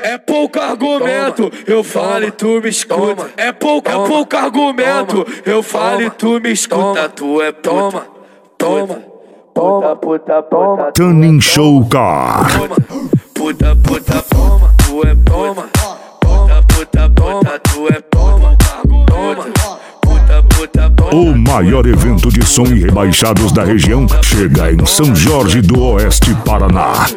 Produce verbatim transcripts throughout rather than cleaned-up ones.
É pouco argumento, eu falo e tu me escuta. É pouco, é pouco argumento, eu falo e tu me escuta. Tu é puta, toma, puta, puta, puta. Tuning Show Car. Puta, puta, toma, tu é toma. Puta, puta, puta, tu é toma. Toma, puta, puta, puta. O maior evento de som e rebaixados da região chega em São Jorge do Oeste, Paraná.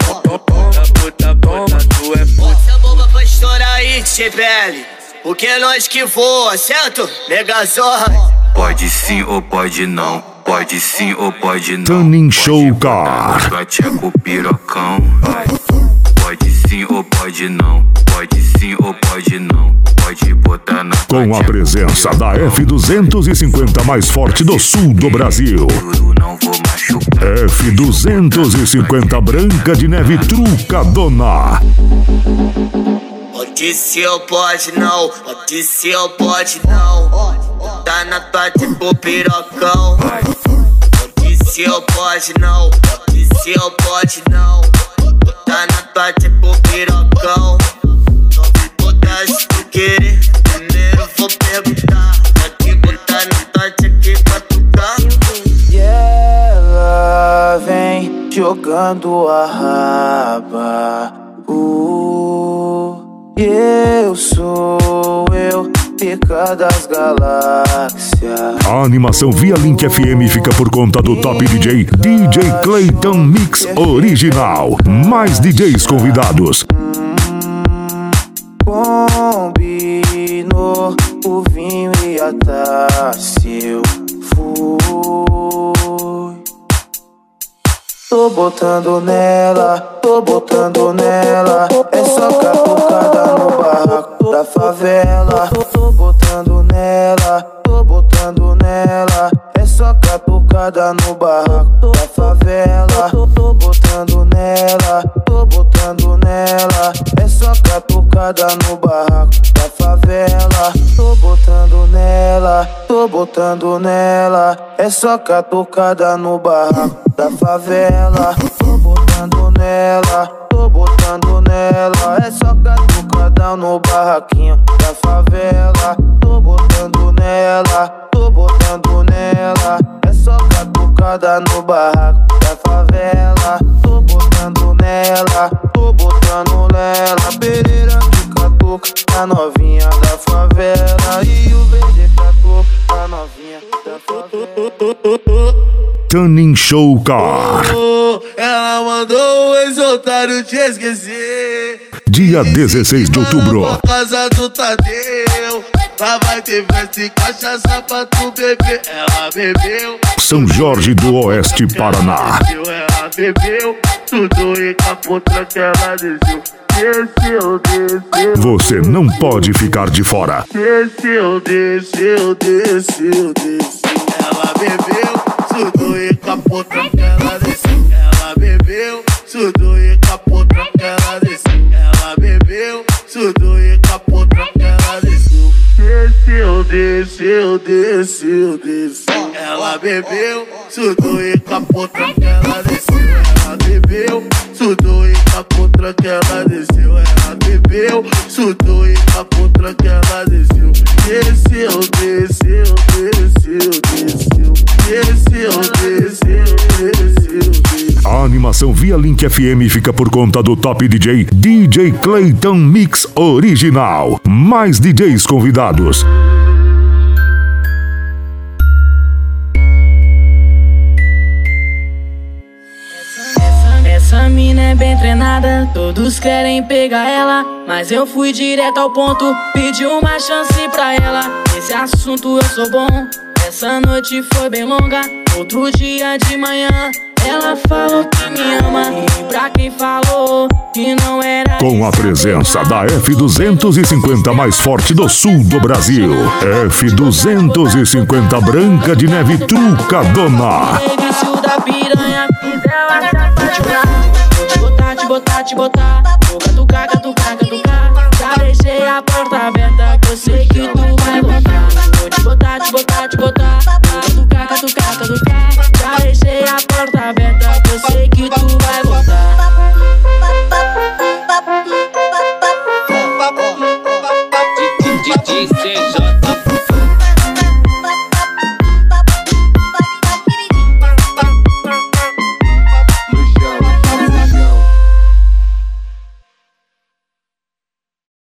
Se a bomba pra estourar aí, T B L, porque é nós que voa, certo? Mega Zorra. Pode sim ou pode não, pode sim ou pode não. Tuning Show Car. Tcheco pirocão, vai. Pode sim ou pode não, pode sim ou pode não. Pode botar na Com a presença da F duzentos e cinquenta mais forte do sul do Brasil. F duzentos e cinquenta Branca de Neve Trucadona. Pode ser ou pode não, pode ser ou pode não. Tá na tua tipo pirocão. Pode ser ou pode não, pode ser ou pode não. Tá na tua tipo pirocão. Só me botar se tu querer, primeiro vou perguntar. Aqui botar na tua aqui pra tocar. E ela vem jogando a raba. Uh, eu sou eu, pica das galáxias. A animação via Link F M fica por conta do top D J, D J Clayton Mix Original. Mais D Js convidados. Combinou o vinho e a taça, eu fui. Tô botando nela, tô botando nela. É só catucada no barraco da favela. Tô botando nela, tô botando nela. É só catucada no barraco da favela. Tô botando nela, tô botando nela. É só catucada no barraco da favela. Tô botando nela, tô botando nela. É só catucada no barraco da favela. Tô botando nela, tô botando nela. É só catucada no barraquinho da favela. Tô botando nela, tô botando nela. É só catucada no barraco da favela. Tô botando nela, tô botando nela. Pereira de catuca, a novinha da favela. E o verde catuca, a novinha da favela. Tuning Show Car. Ela mandou o ex-otário te esquecer. Dia dezesseis de outubro. Na casa do Tadeu. Lá vai ter festa e cachaça pra tu beber. Ela bebeu. São Jorge do Oeste, Paraná. Ela bebeu. Tudo e capotra que ela desceu. Desceu, desceu. Você não pode ficar de fora. Desceu, desceu, desceu, desceu. Ela bebeu. Tudo e capotra que ela desceu. Ela bebeu. Tudo e capotra que ela desceu. Ela bebeu. Tudo e capotra que ela desceu. Desceu, desceu, desceu, desceu. Ela bebeu. Tudo e capotra que ela desceu. Ela bebeu. Tudo e capotra que ela desceu. Ela bebeu. Tudo e capotra que ela desceu. Desceu, desceu, desceu, desceu. Desceu, desceu, desceu, desceu. A animação via Link F M fica por conta do top D J, D J Clayton Mix Original. Mais D Js convidados. Essa mina é bem treinada, todos querem pegar ela, mas eu fui direto ao ponto, pedi uma chance pra ela. Esse assunto eu sou bom, essa noite foi bem longa. Outro dia de manhã, ela falou que me ama, e pra quem falou que não era. Com a presença da F duzentos e cinquenta mais forte do sul do Brasil. F duzentos e cinquenta Branca de Neve Trucadona. Vício da piranha, ela te botar, te botar, te botar. Vou catucar, catucar, catucar. Já deixei a porta aberta, que eu sei que tu vai voltar. Vou te botar, te botar, te botar. Vou catucar, catucar, catucar. Já deixei a porta aberta, que eu sei que tu vai voltar. J.